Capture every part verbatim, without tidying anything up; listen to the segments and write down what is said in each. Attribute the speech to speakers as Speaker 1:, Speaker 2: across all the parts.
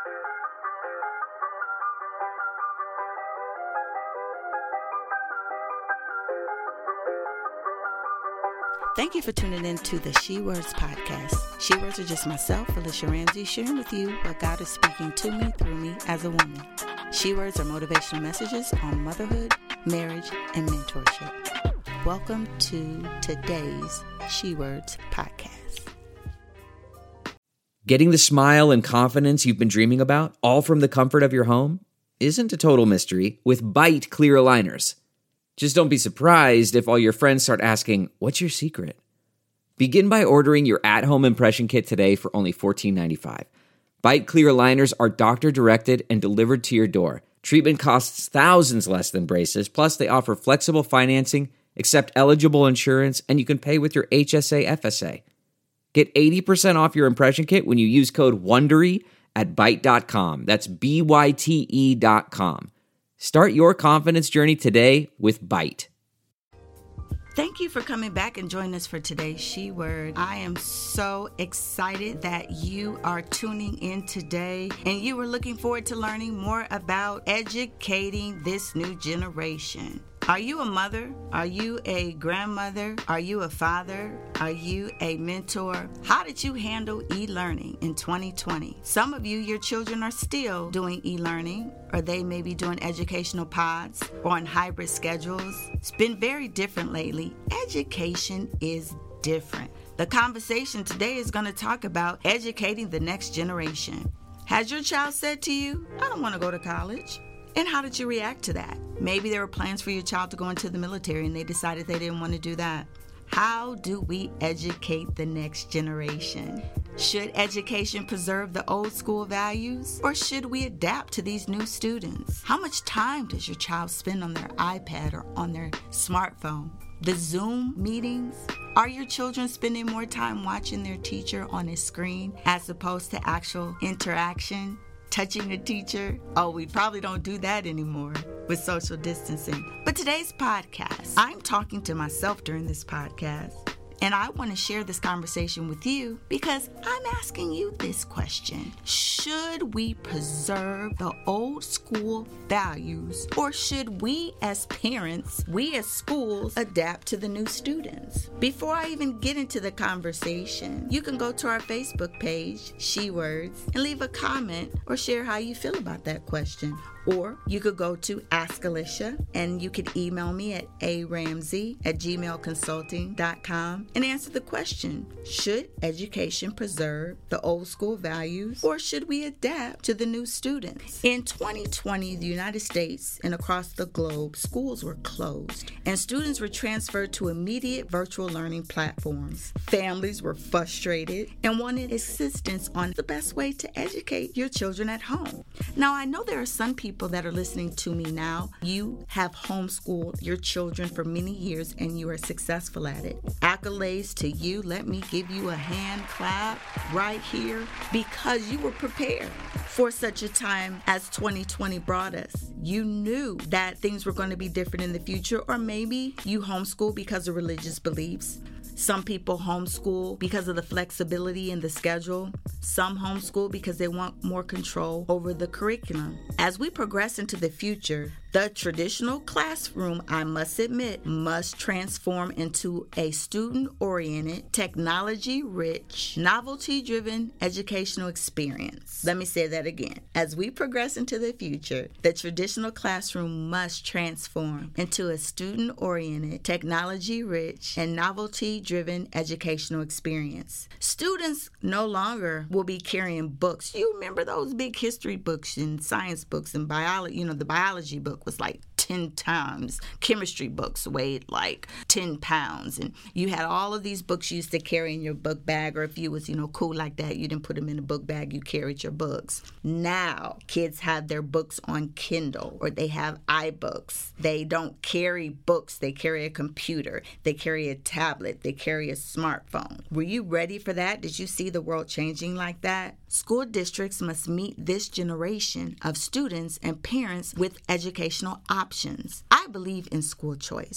Speaker 1: Thank you for tuning in to the She Words podcast. She Words are just myself, Alicia Ramsey, sharing with you what God is speaking to me through me as a woman. She Words are motivational messages on motherhood, marriage, and mentorship. Welcome to today's She Words podcast.
Speaker 2: Getting the smile and confidence you've been dreaming about, all from the comfort of your home, isn't a total mystery with Byte clear aligners. Just don't be surprised if all your friends start asking, what's your secret? Begin by ordering your at-home impression kit today for only fourteen ninety-five. Byte clear aligners are doctor-directed and delivered to your door. Treatment costs thousands less than braces, plus they offer flexible financing, accept eligible insurance, and you can pay with your H S A F S A. Get eighty percent off your impression kit when you use code WONDERY at byte dot com. That's B Y T E dot com. Start your confidence journey today with Byte.
Speaker 1: Thank you for coming back and joining us for today's She Word. I am so excited that you are tuning in today and you are looking forward to learning more about educating this new generation. Are you a mother? Are you a grandmother? Are you a father? Are you a mentor? How did you handle e-learning in twenty twenty? Some of you, your children are still doing e-learning, or they may be doing educational pods or on hybrid schedules. It's been very different lately. Education is different. The conversation today is going to talk about educating the next generation. Has your child said to you, I don't want to go to college? And how did you react to that? Maybe there were plans for your child to go into the military and they decided they didn't want to do that. How do we educate the next generation? Should education preserve the old school values, or should we adapt to these new students? How much time does your child spend on their iPad or on their smartphone? The Zoom meetings? Are your children spending more time watching their teacher on a screen as opposed to actual interaction? Touching a teacher? Oh, we probably don't do that anymore with social distancing. But today's podcast, I'm talking to myself during this podcast, and I want to share this conversation with you because I'm asking you this question. Should we preserve the old school values, or should we as parents, we as schools, adapt to the new students? Before I even get into the conversation, you can go to our Facebook page, She Words, and leave a comment or share how you feel about that question. Or you could go to Ask Alicia and you could email me at a ramsey at gmail consulting dot com and answer the question, should education preserve the old school values, or should we adapt to the new students? In twenty twenty, the United States and across the globe, schools were closed and students were transferred to immediate virtual learning platforms. Families were frustrated and wanted assistance on the best way to educate your children at home. Now, I know there are some people that are listening to me now. You have homeschooled your children for many years and you are successful at it. Accolades to you. Let me give you a hand clap right here because you were prepared for such a time as twenty twenty brought us. You knew that things were going to be different in the future, or maybe you homeschool because of religious beliefs. Some people homeschool because of the flexibility in the schedule. Some homeschool because they want more control over the curriculum. As we progress into the future, the traditional classroom, I must admit, must transform into a student-oriented, technology-rich, novelty-driven educational experience. Let me say that again. As we progress into the future, the traditional classroom must transform into a student-oriented, technology-rich, and novelty-driven educational experience. Students no longer will be carrying books. You remember those big history books and science books and biology, you know, the biology book was like ten times. Chemistry books weighed like ten pounds. And you had all of these books you used to carry in your book bag, or if you was, you know, cool like that, you didn't put them in a book bag, you carried your books. Now, kids have their books on Kindle, or they have iBooks. They don't carry books. They carry a computer. They carry a tablet. They carry a smartphone. Were you ready for that? Did you see the world changing like that? School districts must meet this generation of students and parents with educational options. I believe in school choice.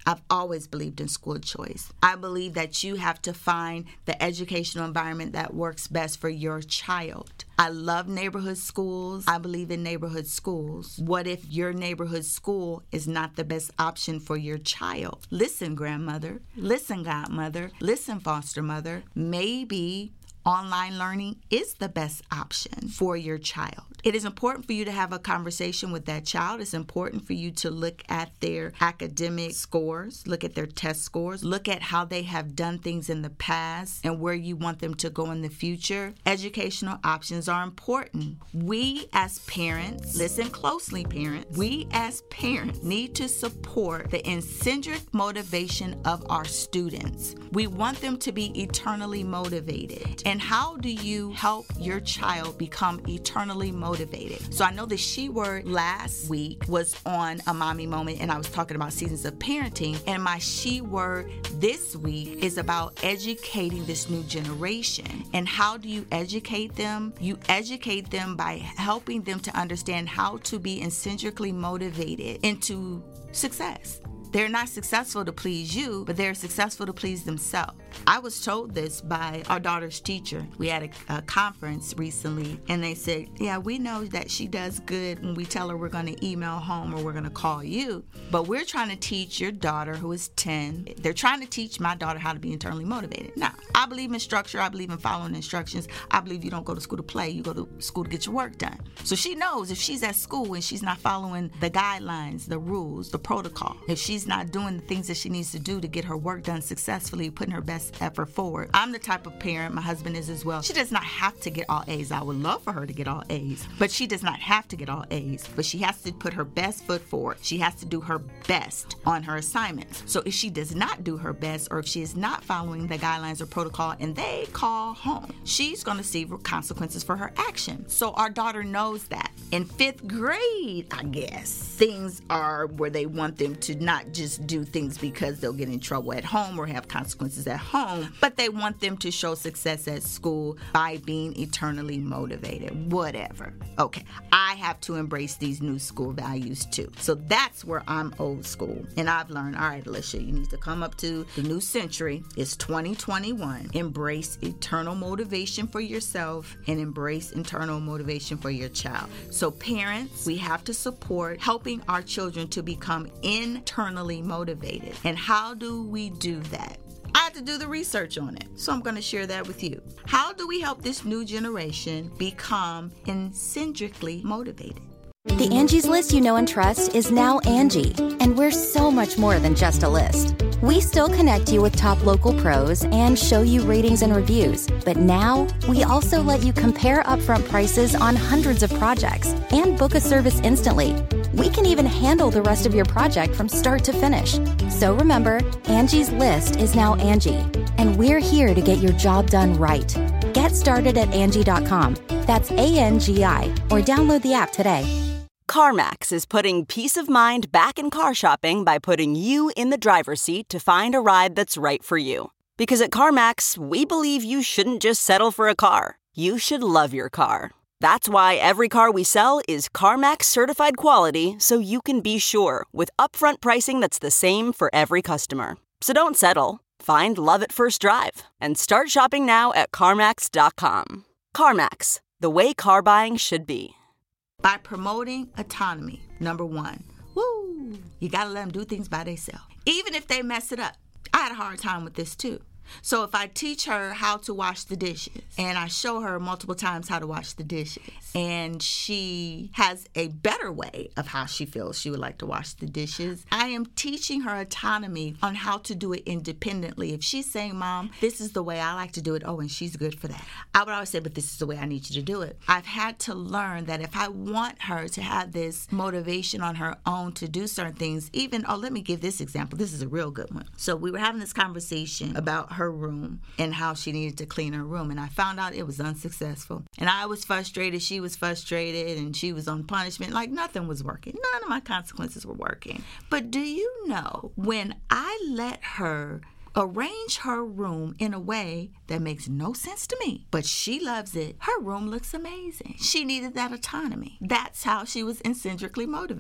Speaker 1: I've always believed in school choice. I believe that you have to find the educational environment that works best for your child. I love neighborhood schools. I believe in neighborhood schools. What if your neighborhood school is not the best option for your child? Listen, grandmother. Listen, godmother. Listen, foster mother. Maybe online learning is the best option for your child. It is important for you to have a conversation with that child. It's important for you to look at their academic scores, look at their test scores, look at how they have done things in the past and where you want them to go in the future. Educational options are important. We as parents, listen closely, parents, we as parents need to support the intrinsic motivation of our students. We want them to be eternally motivated. And how do you help your child become eternally motivated? So I know the She Word last week was on a mommy moment, and I was talking about seasons of parenting. And my She Word this week is about educating this new generation. And how do you educate them? You educate them by helping them to understand how to be intrinsically motivated into success. They're not successful to please you, but they're successful to please themselves. I was told this by our daughter's teacher. We had a, a conference recently, and they said, yeah, we know that she does good when we tell her we're going to email home or we're going to call you, but we're trying to teach your daughter who is ten. They're trying to teach my daughter how to be internally motivated. Now, I believe in structure. I believe in following instructions. I believe you don't go to school to play. You go to school to get your work done. So she knows if she's at school and she's not following the guidelines, the rules, the protocol, if she's not doing the things that she needs to do to get her work done successfully, putting her best effort forward. I'm the type of parent, my husband is as well. She does not have to get all A's. I would love for her to get all A's, but she does not have to get all A's. But she has to put her best foot forward. She has to do her best on her assignments. So if she does not do her best, or if she is not following the guidelines or protocol and they call home, she's going to see consequences for her action. So our daughter knows that. In fifth grade, I guess, things are where they want them to not just do things because they'll get in trouble at home or have consequences at home, but they want them to show success at school by being eternally motivated, whatever. Okay, I have to embrace these new school values too. So that's where I'm old school. And I've learned, all right, Alicia, you need to come up to the new century. It's twenty twenty-one. Embrace eternal motivation for yourself and embrace internal motivation for your child. So parents, we have to support helping our children to become internally motivated. And how do we do that? I had to do the research on it, so I'm going to share that with you. How do we help this new generation become intrinsically motivated?
Speaker 3: The Angie's List you know and trust is now Angie, and we're so much more than just a list. We still connect you with top local pros and show you ratings and reviews, but now we also let you compare upfront prices on hundreds of projects and book a service instantly. We can even handle the rest of your project from start to finish. So remember, Angie's List is now Angie, and we're here to get your job done right. Get started at Angie dot com. That's A N G I, or download the app today.
Speaker 4: CarMax is putting peace of mind back in car shopping by putting you in the driver's seat to find a ride that's right for you. Because at CarMax, we believe you shouldn't just settle for a car. You should love your car. That's why every car we sell is CarMax certified quality, so you can be sure with upfront pricing that's the same for every customer. So don't settle. Find love at first drive and start shopping now at CarMax dot com. CarMax, the way car buying should be.
Speaker 1: By promoting autonomy, number one, woo, you got to let them do things by themselves. Even if they mess it up. I had a hard time with this too. So if I teach her how to wash the dishes, and I show her multiple times how to wash the dishes, and she has a better way of how she feels she would like to wash the dishes, I am teaching her autonomy on how to do it independently. If she's saying, Mom, this is the way I like to do it, oh, and she's good for that, I would always say, but this is the way I need you to do it. I've had to learn that if I want her to have this motivation on her own to do certain things, even, oh, let me give this example. This is a real good one. So we were having this conversation about her room and how she needed to clean her room, and I found out it was unsuccessful, and I was frustrated, she was frustrated, and she was on punishment, like nothing was working. None of my consequences were working. But do you know, when I let her arrange her room in a way that makes no sense to me, but she loves it, her room looks amazing. She needed that autonomy. That's how she was intrinsically motivated.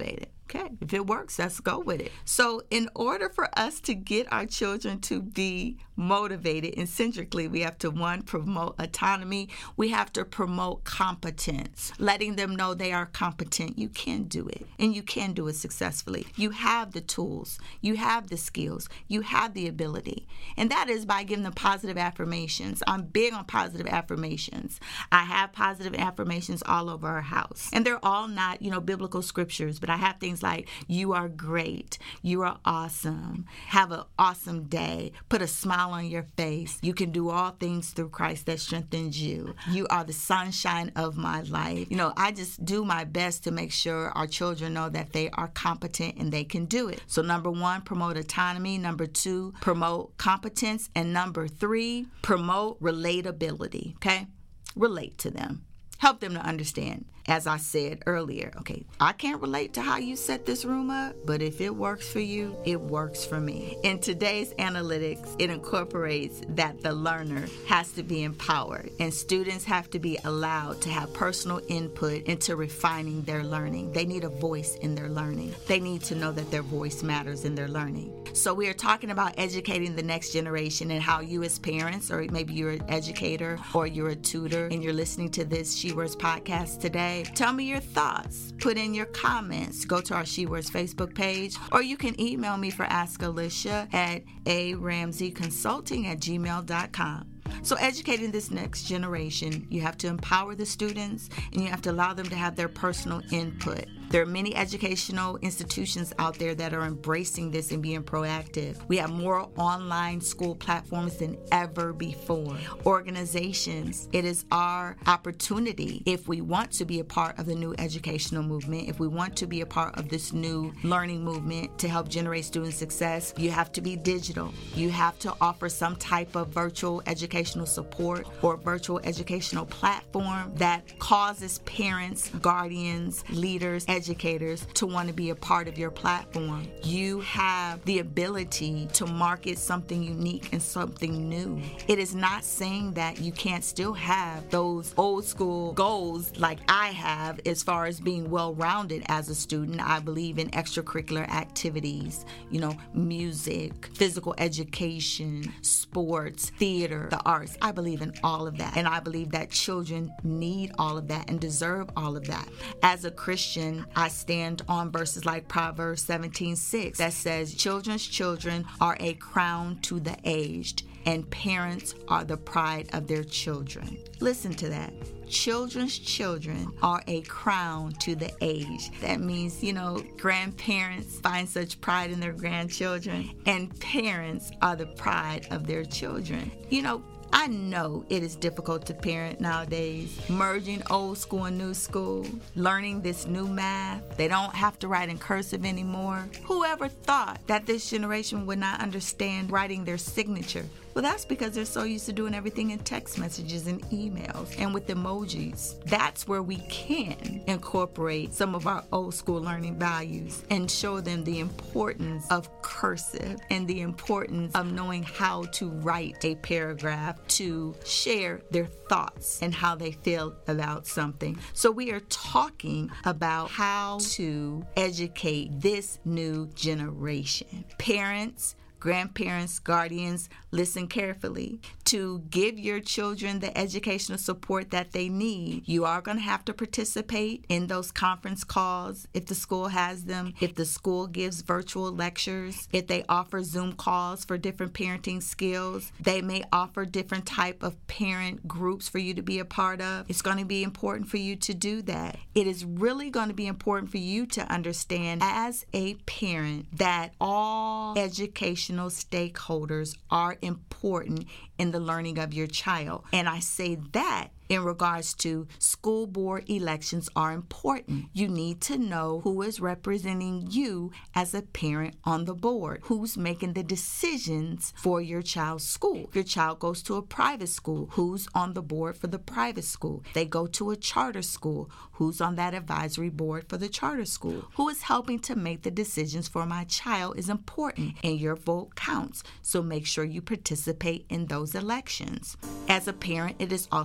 Speaker 1: Okay, if it works, let's go with it. So in order for us to get our children to be motivated eccentrically, we have to, one, promote autonomy. We have to promote competence, letting them know they are competent. You can do it, and you can do it successfully. You have the tools. You have the skills. You have the ability. And that is by giving them positive affirmations. I'm big on positive affirmations. I have positive affirmations all over our house. And they're all not, you know, biblical scriptures, but I have things like, you are great, you are awesome, have an awesome day, put a smile on your face, you can do all things through Christ that strengthens you, you are the sunshine of my life. You know, I just do my best to make sure our children know that they are competent and they can do it. So number one, promote autonomy. Number two, promote competence. And number three, promote relatability, okay? Relate to them. Help them to understand. As I said earlier, okay, I can't relate to how you set this room up, but if it works for you, it works for me. In today's analytics, it incorporates that the learner has to be empowered and students have to be allowed to have personal input into refining their learning. They need a voice in their learning. They need to know that their voice matters in their learning. So we are talking about educating the next generation and how you as parents, or maybe you're an educator or you're a tutor and you're listening to this She Words podcast today, tell me your thoughts. Put in your comments. Go to our She Words Facebook page, or you can email me for Ask Alicia at a ramsey consulting at gmail dot com. So educating this next generation, you have to empower the students and you have to allow them to have their personal input. There are many educational institutions out there that are embracing this and being proactive. We have more online school platforms than ever before. Organizations, it is our opportunity, if we want to be a part of the new educational movement, if we want to be a part of this new learning movement to help generate student success, you have to be digital. You have to offer some type of virtual educational support or virtual educational platform that causes parents, guardians, leaders, educators to want to be a part of your platform. You have the ability to market something unique and something new. It is not saying that you can't still have those old school goals like I have as far as being well-rounded as a student. I believe in extracurricular activities, you know, music, physical education, sports, theater, the arts. I believe in all of that. And I believe that children need all of that and deserve all of that. As a Christian, I stand on verses like Proverbs seventeen six that says, children's children are a crown to the aged, and parents are the pride of their children. Listen to that. Children's children are a crown to the aged. That means, you know, grandparents find such pride in their grandchildren, and parents are the pride of their children. You know, I know it is difficult to parent nowadays, merging old school and new school, learning this new math. They don't have to write in cursive anymore. Whoever thought that this generation would not understand writing their signature? Well, that's because they're so used to doing everything in text messages and emails and with emojis. That's where we can incorporate some of our old school learning values and show them the importance of cursive and the importance of knowing how to write a paragraph to share their thoughts and how they feel about something. So we are talking about how to educate this new generation. Parents, grandparents, guardians, listen carefully. To give your children the educational support that they need, you are going to have to participate in those conference calls if the school has them, if the school gives virtual lectures, if they offer Zoom calls for different parenting skills. They may offer different type of parent groups for you to be a part of. It's going to be important for you to do that. It is really going to be important for you to understand as a parent that all educational stakeholders are important in the learning of your child. And I say that in regards to school board elections are important. You need to know who is representing you as a parent on the board, who's making the decisions for your child's school. If your child goes to a private school, who's on the board for the private school? They go to a charter school, who's on that advisory board for the charter school? Who is helping to make the decisions for my child is important, and your vote counts. So make sure you participate in those elections. As a parent, it is also important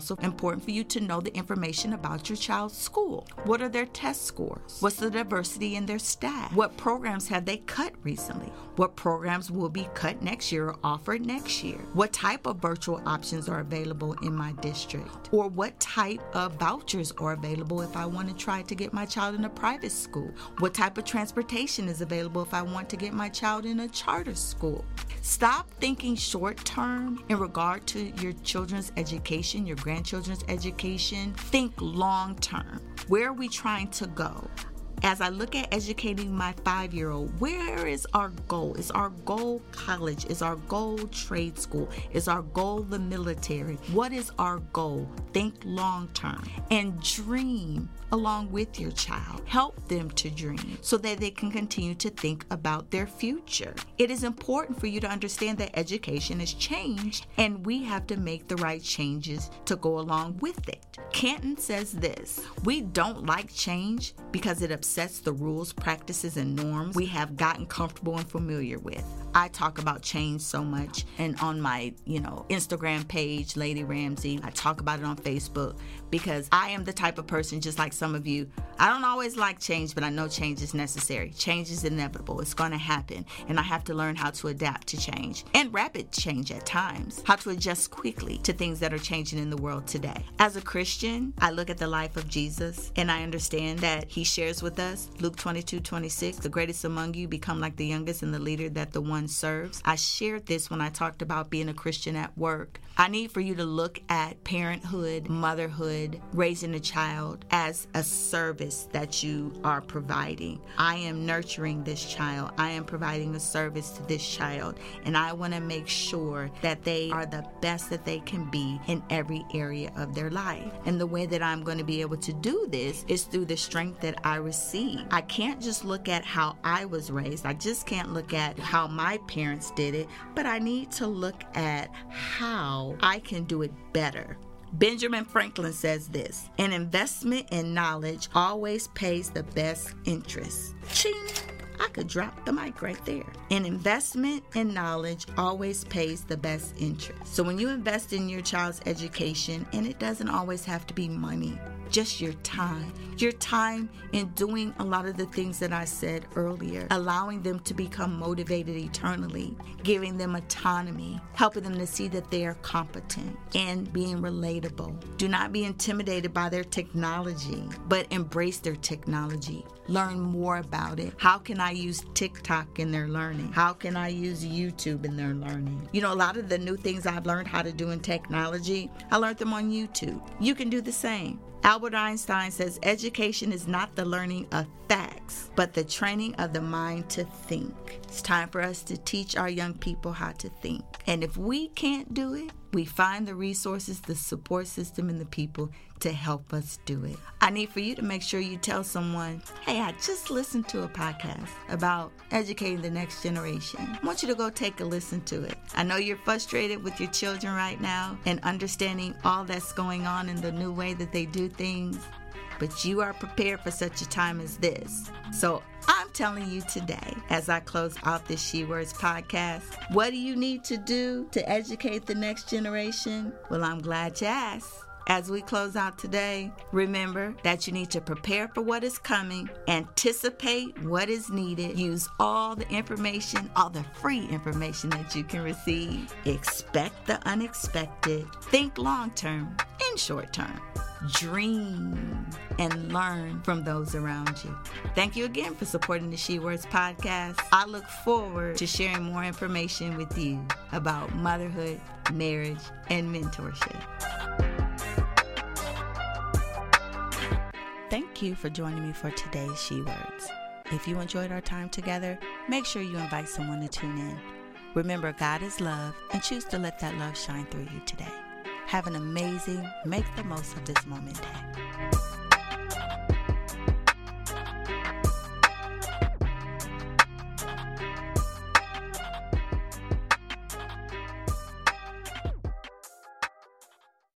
Speaker 1: important for you to know the information about your child's school. What are their test scores? What's the diversity in their staff? What programs have they cut recently? What programs will be cut next year or offered next year? What type of virtual options are available in my district? Or what type of vouchers are available if I want to try to get my child in a private school? What type of transportation is available if I want to get my child in a charter school? Stop thinking short term in regard to your children's education, your grandchildren's education. Think long term. Where are we trying to go? As I look at educating my five-year-old, where is our goal? Is our goal college? Is our goal trade school? Is our goal the military? What is our goal? Think long-term and dream along with your child. Help them to dream so that they can continue to think about their future. It is important for you to understand that education has changed and we have to make the right changes to go along with it. Canton says this: we don't like change because it upsets the rules, practices, and norms we have gotten comfortable and familiar with. I talk about change so much, and on my, you know, Instagram page, Lady Ramsey, I talk about it on Facebook because I am the type of person, just like some of you, I don't always like change, but I know change is necessary. Change is inevitable. It's going to happen, and I have to learn how to adapt to change and rapid change at times, how to adjust quickly to things that are changing in the world today. As a Christian, I look at the life of Jesus, and I understand that he shares with us, Luke twenty-two twenty-six, the greatest among you become like the youngest and the leader that the one serves. I shared this when I talked about being a Christian at work. I need for you to look at parenthood, motherhood, raising a child as a service that you are providing. I am nurturing this child. I am providing a service to this child, and I want to make sure that they are the best that they can be in every area of their life. And the way that I'm going to be able to do this is through the strength that I receive. I can't just look at how I was raised. I just can't look at how my parents did it, but I need to look at how I can do it better. Benjamin Franklin says this: an investment in knowledge always pays the best interest. Ching! I could drop the mic right there. An investment in knowledge always pays the best interest. So when you invest in your child's education, and it doesn't always have to be money, just your time. Your time in doing a lot of the things that I said earlier, allowing them to become motivated eternally, giving them autonomy, helping them to see that they are competent and being relatable. Do not be intimidated by their technology, but embrace their technology. Learn more about it. How can I use TikTok in their learning? How can I use YouTube in their learning? You know, a lot of the new things I've learned how to do in technology, I learned them on YouTube. You can do the same. Albert Einstein says education is not the learning of facts, but the training of the mind to think. It's time for us to teach our young people how to think. And if we can't do it, we find the resources, the support system, and the people to help us do it. I need for you to make sure you tell someone, hey, I just listened to a podcast about educating the next generation. I want you to go take a listen to it. I know you're frustrated with your children right now and understanding all that's going on in the new way that they do things, but you are prepared for such a time as this. So I'm telling you today, as I close out this She Words podcast, what do you need to do to educate the next generation? Well, I'm glad you asked. As we close out today, remember that you need to prepare for what is coming, anticipate what is needed, use all the information, all the free information that you can receive, expect the unexpected, think long-term and short-term, dream, and learn from those around you. Thank you again for supporting the She Words podcast. I look forward to sharing more information with you about motherhood, marriage, and mentorship. Thank you for joining me for today's She Words. If you enjoyed our time together, make sure you invite someone to tune in. Remember, God is love, and choose to let that love shine through you today. Have an amazing, make the most of this moment day.